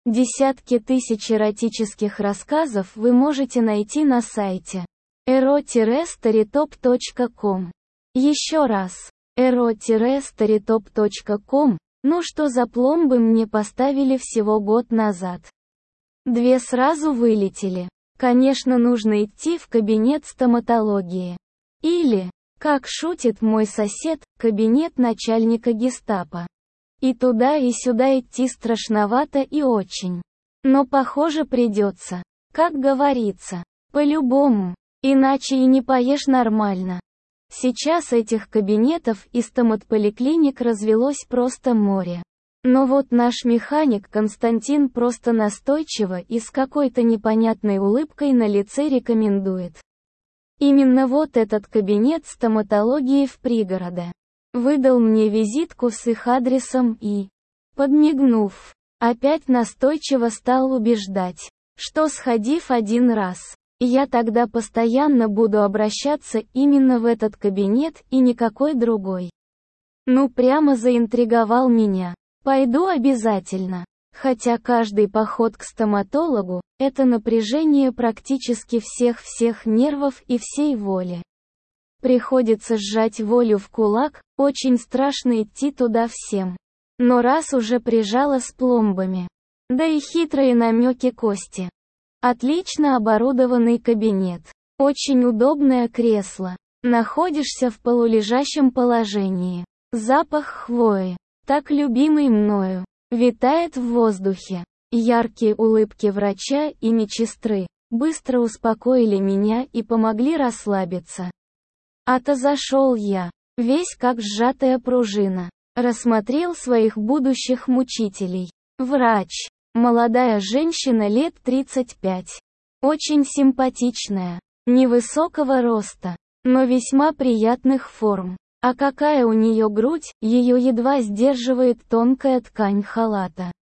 Десятки тысяч эротических рассказов вы можете найти на сайте ero-storytop.com. Еще раз. ero-storytop.com. Ну что за пломбы мне поставили всего год назад? 2 сразу вылетели. Конечно, нужно идти в кабинет стоматологии. Или, как шутит мой сосед, кабинет начальника гестапо. И туда и сюда идти страшновато и очень. Но похоже придется. Как говорится, по-любому. Иначе и не поешь нормально. Сейчас этих кабинетов и стоматполиклиник развелось просто море. Но вот наш механик Константин просто настойчиво и с какой-то непонятной улыбкой на лице рекомендует. Именно вот этот кабинет стоматологии в пригороде. Выдал мне визитку с их адресом и, подмигнув, опять настойчиво стал убеждать, что сходив один раз, я тогда постоянно буду обращаться именно в этот кабинет и никакой другой. Ну прямо заинтриговал меня. Пойду обязательно. Хотя каждый поход к стоматологу – это напряжение практически всех нервов и всей воли. Приходится сжать волю в кулак, очень страшно идти туда всем. Но раз уже прижала с пломбами. Да и хитрые намеки Кости. Отлично оборудованный кабинет. Очень удобное кресло. Находишься в полулежащем положении. Запах хвои, так любимый мною, витает в воздухе. Яркие улыбки врача и медсестры быстро успокоили меня и помогли расслабиться. А-то зашел я, весь как сжатая пружина. Рассмотрел своих будущих мучителей. Врач. Молодая женщина лет 35. Очень симпатичная. Невысокого роста, но весьма приятных форм. А какая у нее грудь, ее едва сдерживает тонкая ткань халата.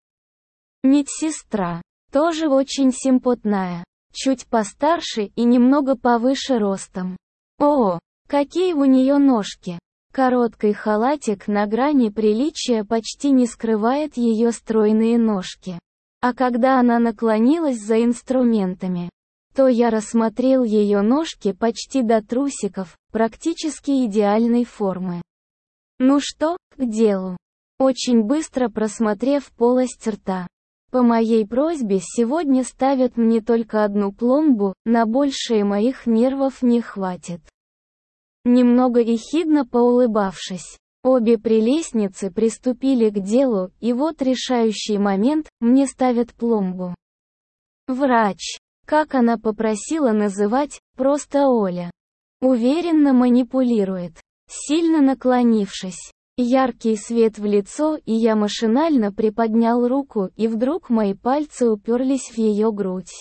Медсестра. Тоже очень симпотная. Чуть постарше и немного повыше ростом. О, какие у нее ножки! Короткий халатик на грани приличия почти не скрывает ее стройные ножки. А когда она наклонилась за инструментами, то я рассмотрел ее ножки почти до трусиков, практически идеальной формы. Ну что, к делу. Очень быстро просмотрев полость рта. По моей просьбе сегодня ставят мне только одну пломбу, на большее моих нервов не хватит. Немного ехидно поулыбавшись, обе прелестницы приступили к делу, и вот решающий момент, мне ставят пломбу. Врач, как она попросила называть, просто Оля. Уверенно манипулирует, сильно наклонившись. Яркий свет в лицо, и я машинально приподнял руку, и вдруг мои пальцы уперлись в ее грудь.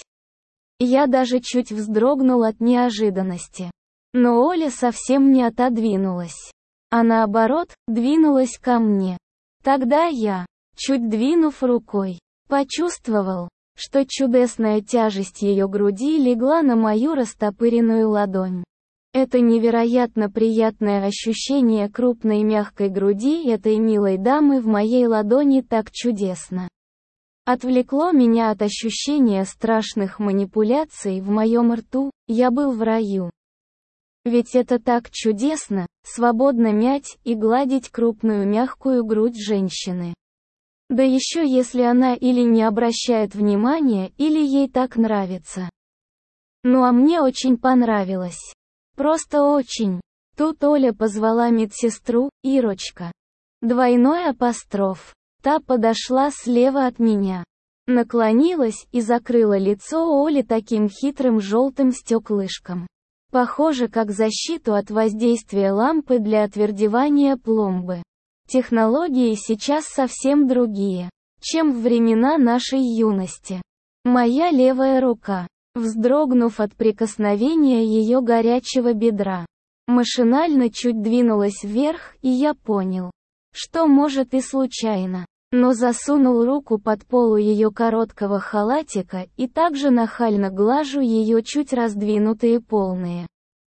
Я даже чуть вздрогнул от неожиданности. Но Оля совсем не отодвинулась. А наоборот, двинулась ко мне. Тогда я, чуть двинув рукой, почувствовал, что чудесная тяжесть ее груди легла на мою растопыренную ладонь. Это невероятно приятное ощущение крупной мягкой груди этой милой дамы в моей ладони так чудесно отвлекло меня от ощущения страшных манипуляций в моем рту, я был в раю. Ведь это так чудесно, свободно мять и гладить крупную мягкую грудь женщины. Да еще если она или не обращает внимания, или ей так нравится. Ну а мне очень понравилось. Просто очень. Тут Оля позвала медсестру, Ирочка. Двойной апостроф. Та подошла слева от меня. Наклонилась и закрыла лицо Оли таким хитрым желтым стеклышком. Похоже, как защиту от воздействия лампы для отвердевания пломбы. Технологии сейчас совсем другие, чем в времена нашей юности. Моя левая рука, вздрогнув от прикосновения ее горячего бедра, машинально чуть двинулась вверх, и я понял, что может и случайно, но засунул руку под полу ее короткого халатика и также нахально глажу ее чуть раздвинутые полные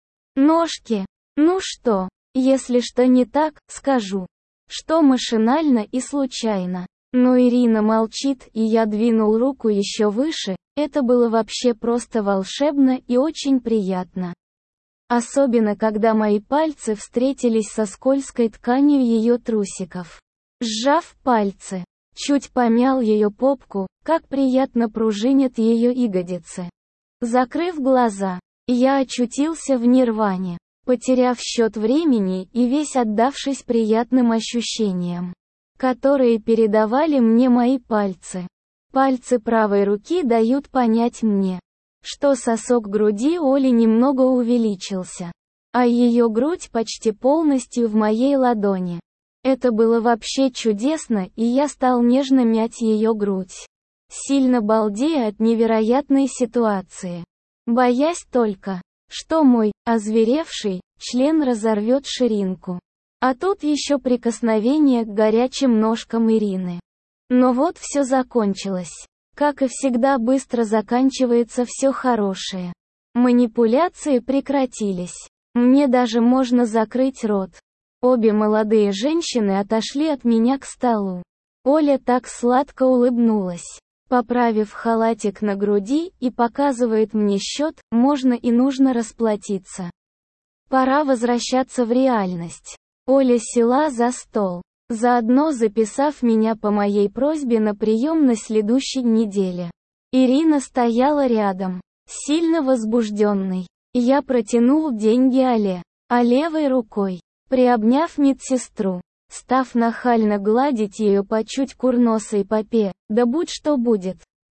ножки. Ну что, если что не так, скажу, что машинально и случайно. Но Ирина молчит, и я двинул руку еще выше, это было вообще просто волшебно и очень приятно. Особенно когда мои пальцы встретились со скользкой тканью ее трусиков. Сжав пальцы, чуть помял ее попку, как приятно пружинят ее ягодицы. Закрыв глаза, я очутился в нирване, потеряв счет времени и весь отдавшись приятным ощущениям, которые передавали мне мои пальцы. Пальцы правой руки дают понять мне, что сосок груди Оли немного увеличился, а ее грудь почти полностью в моей ладони. Это было вообще чудесно, и я стал нежно мять ее грудь, сильно балдея от невероятной ситуации. Боясь только, что мой, озверевший, член разорвет ширинку. А тут еще прикосновение к горячим ножкам Ирины. Но вот все закончилось. Как и всегда, быстро заканчивается все хорошее. Манипуляции прекратились. Мне даже можно закрыть рот. Обе молодые женщины отошли от меня к столу. Оля так сладко улыбнулась, поправив халатик на груди, и показывает мне счет, можно и нужно расплатиться. Пора возвращаться в реальность. Оля села за стол, заодно записав меня по моей просьбе на прием на следующей неделе. Ирина стояла рядом, сильно возбужденной. Я протянул деньги Оле, а левой рукой, приобняв медсестру, став нахально гладить ее по чуть курносой попе, да будь что будет.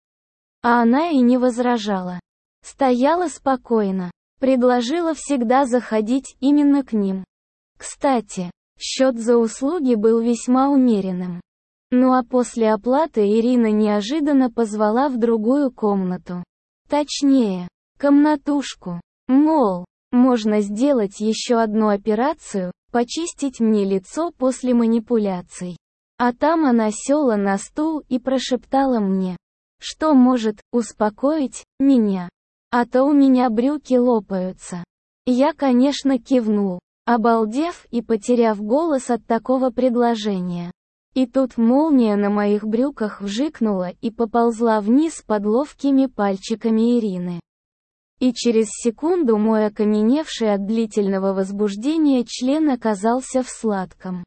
А она и не возражала. Стояла спокойно, предложила всегда заходить именно к ним. Кстати, счет за услуги был весьма умеренным. Ну а после оплаты Ирина неожиданно позвала в другую комнату. Точнее, комнатушку. Мол, можно сделать еще одну операцию, почистить мне лицо после манипуляций. А там она села на стул и прошептала мне, что может успокоить меня. А то у меня брюки лопаются. Я, конечно, кивнул, обалдев и потеряв голос от такого предложения. И тут молния на моих брюках вжикнула и поползла вниз под ловкими пальчиками Ирины. И через секунду мой окаменевший от длительного возбуждения член оказался в сладком,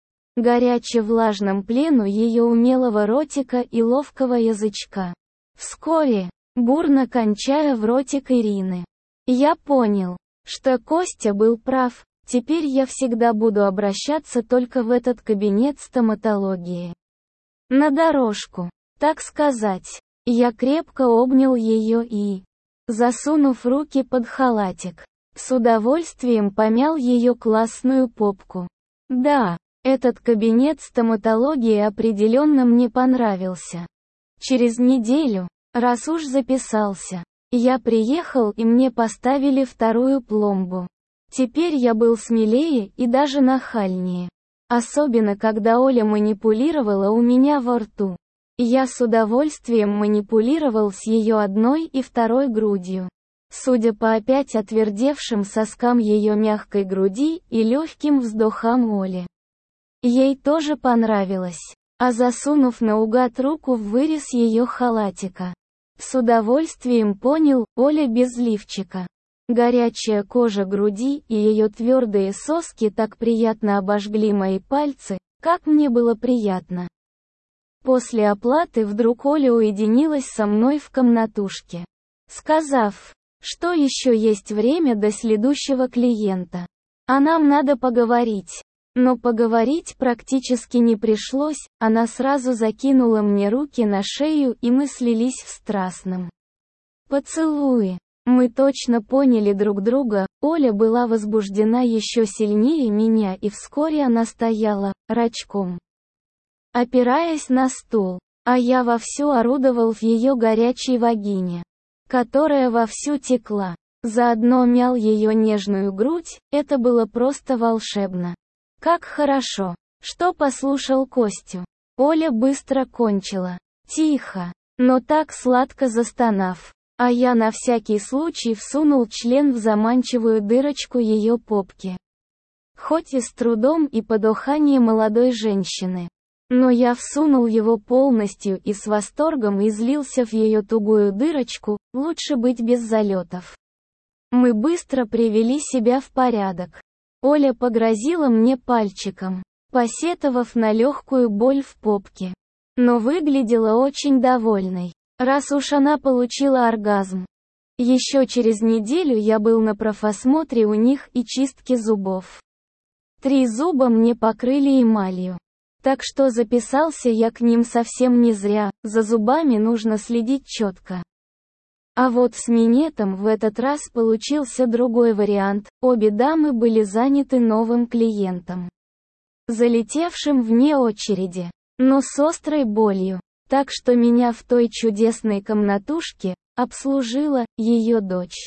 горяче-влажном плену ее умелого ротика и ловкого язычка. Вскоре, бурно кончая в ротик Ирины, я понял, что Костя был прав, теперь я всегда буду обращаться только в этот кабинет стоматологии. На дорожку, так сказать. Я крепко обнял ее и, засунув руки под халатик, с удовольствием помял ее классную попку. Да, этот кабинет стоматологии определенно мне понравился. Через неделю, раз уж записался, я приехал и мне поставили вторую пломбу. Теперь я был смелее и даже нахальнее. Особенно когда Оля манипулировала у меня во рту. Я с удовольствием манипулировал с ее одной и второй грудью. Судя по опять отвердевшим соскам ее мягкой груди и легким вздохам Оли. Ей тоже понравилось. А засунув наугад руку в вырез ее халатика, с удовольствием понял, Оля без лифчика. Горячая кожа груди и ее твердые соски так приятно обожгли мои пальцы, как мне было приятно. После оплаты вдруг Оля уединилась со мной в комнатушке, сказав, что еще есть время до следующего клиента. А нам надо поговорить. Но поговорить практически не пришлось, она сразу закинула мне руки на шею и мы слились в страстном поцелуе. Мы точно поняли друг друга, Оля была возбуждена еще сильнее меня и вскоре она стояла, рачком, опираясь на стул, а я вовсю орудовал в ее горячей вагине, которая вовсю текла. Заодно мял ее нежную грудь, это было просто волшебно. Как хорошо, что послушал Костю. Оля быстро кончила, тихо, но так сладко застонав. А я на всякий случай всунул член в заманчивую дырочку ее попки. Хоть и с трудом и под уханье молодой женщины. Но я всунул его полностью и с восторгом излился в ее тугую дырочку, лучше быть без залетов. Мы быстро привели себя в порядок. Оля погрозила мне пальчиком, посетовав на легкую боль в попке. Но выглядела очень довольной, раз уж она получила оргазм. Еще через неделю я был на профосмотре у них и чистке зубов. 3 зуба мне покрыли эмалью. Так что записался я к ним совсем не зря, за зубами нужно следить четко. А вот с минетом в этот раз получился другой вариант, обе дамы были заняты новым клиентом, залетевшим вне очереди, но с острой болью, так что меня в той чудесной комнатушке обслужила ее дочь.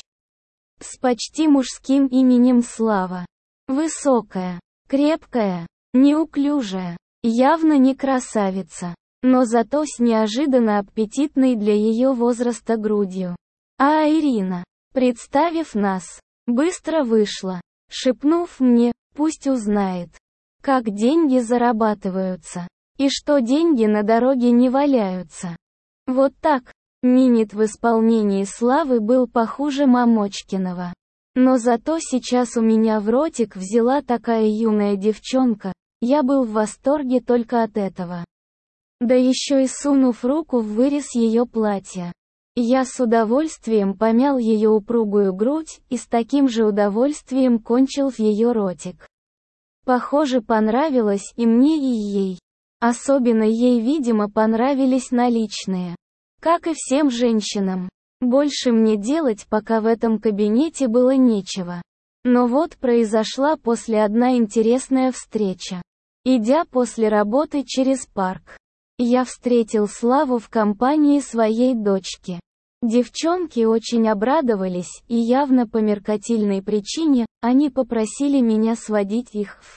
С почти мужским именем Слава. Высокая, крепкая, неуклюжая. Явно не красавица, но зато с неожиданно аппетитной для ее возраста грудью. А Ирина, представив нас, быстро вышла, шепнув мне, пусть узнает, как деньги зарабатываются, и что деньги на дороге не валяются. Вот так, минет в исполнении Славы был похуже Мамочкиного. Но зато сейчас у меня в ротик взяла такая юная девчонка. Я был в восторге только от этого. Да еще и сунув руку в вырез ее платья. Я с удовольствием помял ее упругую грудь и с таким же удовольствием кончил в ее ротик. Похоже, понравилось и мне, и ей. Особенно ей, видимо, понравились наличные. Как и всем женщинам. Больше мне делать пока в этом кабинете было нечего. Но вот произошла после одна интересная встреча. Идя после работы через парк, я встретил Славу в компании своей дочки. Девчонки очень обрадовались, и явно по меркантильной причине, они попросили меня сводить их в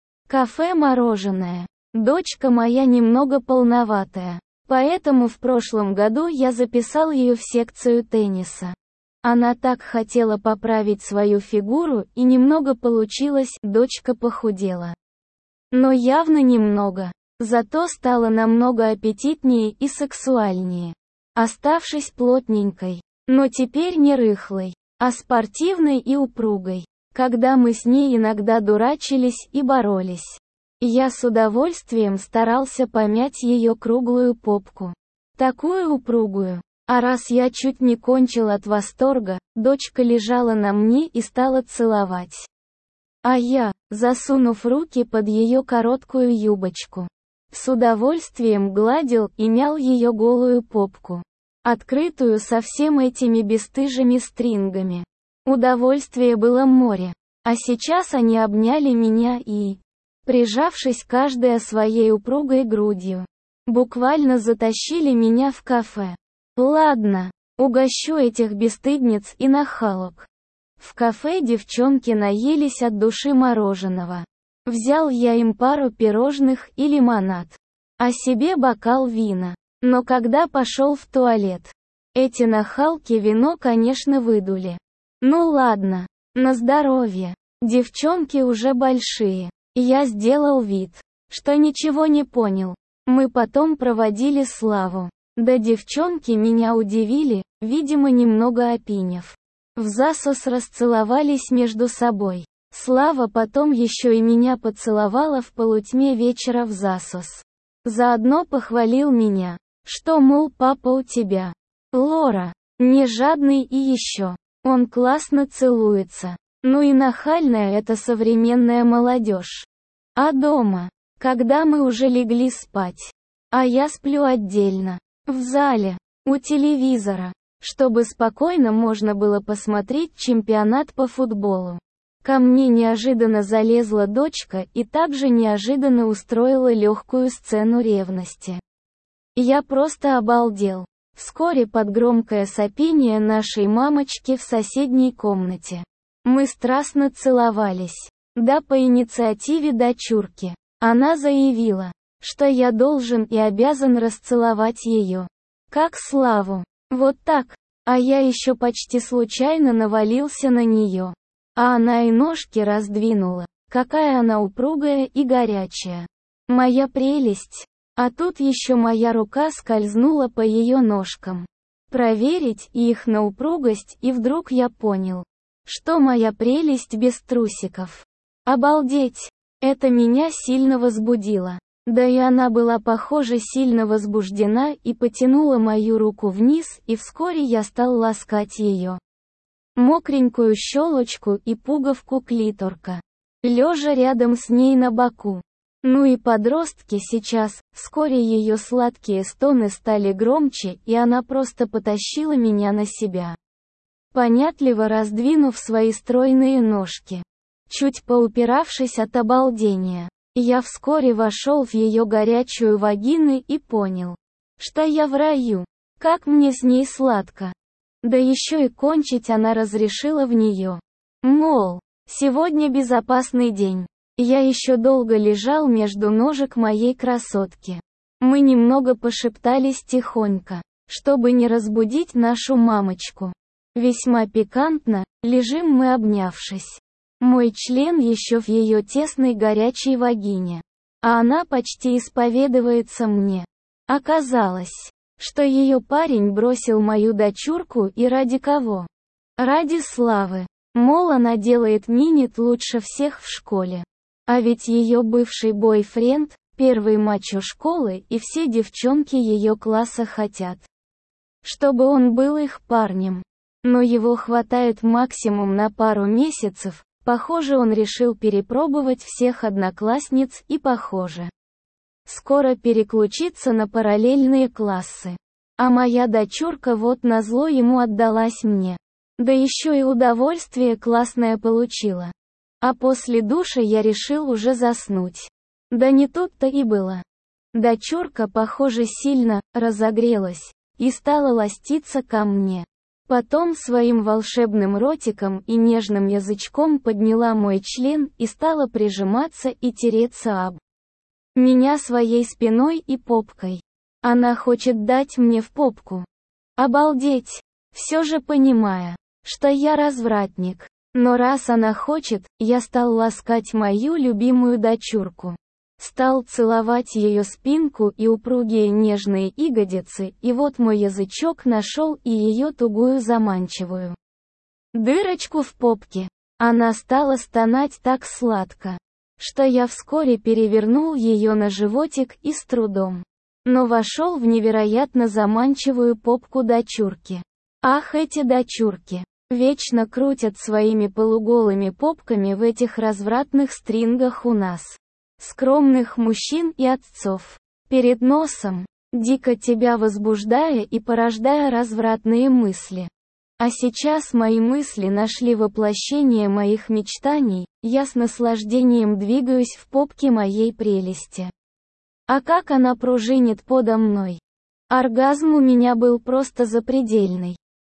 кафе «Мороженое». Дочка моя немного полноватая, поэтому в прошлом году я записал ее в секцию тенниса. Она так хотела поправить свою фигуру, и немного получилось, дочка похудела. Но явно немного. Зато стала намного аппетитнее и сексуальнее. Оставшись плотненькой. Но теперь не рыхлой, а спортивной и упругой. Когда мы с ней иногда дурачились и боролись. Я с удовольствием старался помять ее круглую попку. Такую упругую. А раз я чуть не кончил от восторга, дочка лежала на мне и стала целовать. А я, засунув руки под ее короткую юбочку, с удовольствием гладил и мял ее голую попку, открытую со всем этими бесстыжими стрингами. Удовольствие было море. А сейчас они обняли меня и, прижавшись каждая своей упругой грудью, буквально затащили меня в кафе. Ладно, угощу этих бесстыдниц и нахалок. В кафе девчонки наелись от души мороженого. Взял я им пару пирожных и лимонад, а себе бокал вина. Но когда пошел в туалет, эти нахалки вино, конечно, выдули. Ну ладно, на здоровье. Девчонки уже большие. Я сделал вид, что ничего не понял. Мы потом проводили Славу. Да девчонки меня удивили, видимо немного опиняв. Взасос расцеловались между собой. Слава потом еще и меня поцеловала в полутьме вечера взасос. Заодно похвалил меня, что, мол, папа у тебя, Лора, не жадный и еще. Он классно целуется. Ну и нахальная эта современная молодежь. А дома, когда мы уже легли спать, а я сплю отдельно, в зале, у телевизора, чтобы спокойно можно было посмотреть чемпионат по футболу. Ко мне неожиданно залезла дочка и также неожиданно устроила легкую сцену ревности. Я просто обалдел. Вскоре под громкое сопение нашей мамочки в соседней комнате. Мы страстно целовались. Да, по инициативе дочурки. Она заявила, что я должен и обязан расцеловать ее. Как Славу. Вот так. А я еще почти случайно навалился на нее. А она и ножки раздвинула. Какая она упругая и горячая. Моя прелесть. А тут еще моя рука скользнула по ее ножкам. Проверить их на упругость, и вдруг я понял, что моя прелесть без трусиков. Обалдеть! Это меня сильно возбудило. Да и она была, похоже, сильно возбуждена и потянула мою руку вниз, и вскоре я стал ласкать ее мокренькую щелочку и пуговку клиторка, лежа рядом с ней на боку. Ну и подростки сейчас, вскоре ее сладкие стоны стали громче, и она просто потащила меня на себя, понятливо раздвинув свои стройные ножки, чуть поупиравшись от обалдения. Я вскоре вошел в ее горячую вагину и понял, что я в раю. Как мне с ней сладко. Да еще и кончить она разрешила в нее. Мол, сегодня безопасный день. Я еще долго лежал между ножек моей красотки. Мы немного пошептались тихонько, чтобы не разбудить нашу мамочку. Весьма пикантно, лежим мы обнявшись. Мой член еще в ее тесной горячей вагине. А она почти исповедуется мне. Оказалось, что ее парень бросил мою дочурку, и ради кого? Ради славы. Мол, она делает минет лучше всех в школе. А ведь ее бывший бойфренд, первый мачо школы, и все девчонки ее класса хотят, чтобы он был их парнем. Но его хватает максимум на пару месяцев. Похоже, он решил перепробовать всех одноклассниц и, похоже, скоро переключиться на параллельные классы. А моя дочурка вот назло ему отдалась мне. Да еще и удовольствие классное получила. А после душа я решил уже заснуть. Да не тут-то и было. Дочурка, похоже, сильно разогрелась и стала ластиться ко мне. Потом своим волшебным ротиком и нежным язычком подняла мой член и стала прижиматься и тереться об меня своей спиной и попкой. Она хочет дать мне в попку. Обалдеть! Все же понимая, что я развратник. Но раз она хочет, я стал ласкать мою любимую дочурку. Стал целовать ее спинку и упругие нежные ягодицы, и вот мой язычок нашел и ее тугую заманчивую дырочку в попке. Она стала стонать так сладко, что я вскоре перевернул ее на животик и с трудом, но вошел в невероятно заманчивую попку дочурки. Ах, эти дочурки! Вечно крутят своими полуголыми попками в этих развратных стрингах у нас, скромных мужчин и отцов, перед носом, дико тебя возбуждая и порождая развратные мысли. А сейчас мои мысли нашли воплощение моих мечтаний, я с наслаждением двигаюсь в попке моей прелести. А как она пружинит подо мной! Оргазм у меня был просто запредельный.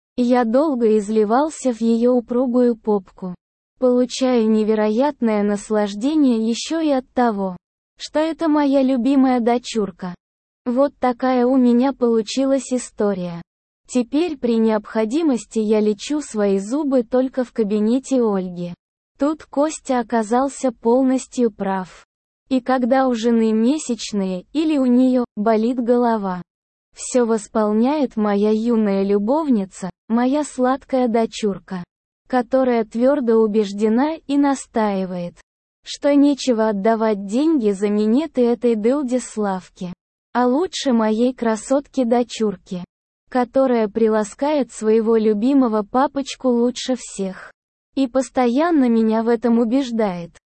Я долго изливался в ее упругую попку, получая невероятное наслаждение еще и от того, что это моя любимая дочурка. Вот такая у меня получилась история. Теперь при необходимости я лечу свои зубы только в кабинете Ольги. Тут Костя оказался полностью прав. И когда у жены месячные или у нее болит голова, все восполняет моя юная любовница, моя сладкая дочурка, которая твердо убеждена и настаивает, что нечего отдавать деньги за минеты этой дылде Славки, а лучше моей красотки-дочурки, которая приласкает своего любимого папочку лучше всех. И постоянно меня в этом убеждает.